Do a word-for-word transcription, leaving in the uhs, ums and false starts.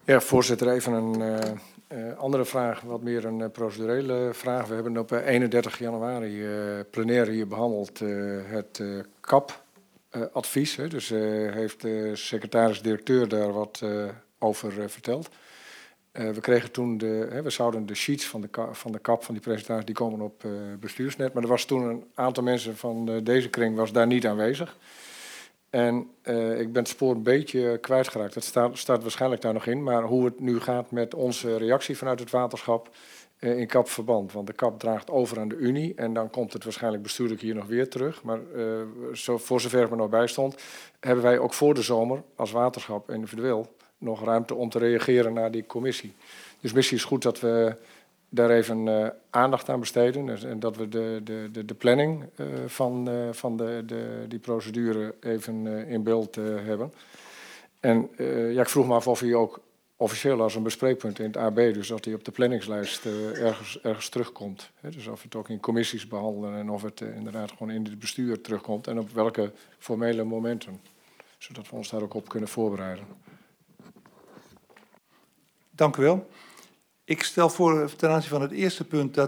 Ja, voorzitter, even een uh, uh, andere vraag, wat meer een uh, procedurele vraag. We hebben op uh, eenendertig januari uh, plenair hier behandeld uh, het uh, C A P-advies. Uh, dus uh, heeft de secretaris-directeur daar wat uh, over uh, verteld. Uh, we kregen toen de, hè, we zouden de sheets van de, van de C A P, van die presentatie, die komen op uh, bestuursnet. Maar er was toen een aantal mensen van uh, deze kring was daar niet aanwezig. En uh, ik ben het spoor een beetje kwijtgeraakt. Het staat, staat waarschijnlijk daar nog in. Maar hoe het nu gaat met onze reactie vanuit het waterschap uh, in C A P-verband. Want de C A P draagt over aan de Unie. En dan komt het waarschijnlijk bestuurlijk hier nog weer terug. Maar uh, zo, voor zover ik me nog bij stond, hebben wij ook voor de zomer als waterschap individueel nog ruimte om te reageren naar die commissie. Dus misschien is het goed dat we daar even uh, aandacht aan besteden. En dat we de, de, de, de planning uh, van, uh, van de, de, die procedure even uh, in beeld uh, hebben. En uh, ja, ik vroeg me af of hij ook officieel als een bespreekpunt in het A B, dus dat hij op de planningslijst uh, ergens, ergens terugkomt. He, dus of we het ook in commissies behandelen en of het uh, inderdaad gewoon in het bestuur terugkomt. En op welke formele momenten. Zodat we ons daar ook op kunnen voorbereiden. Dank u wel. Ik stel voor ten aanzien van het eerste punt dat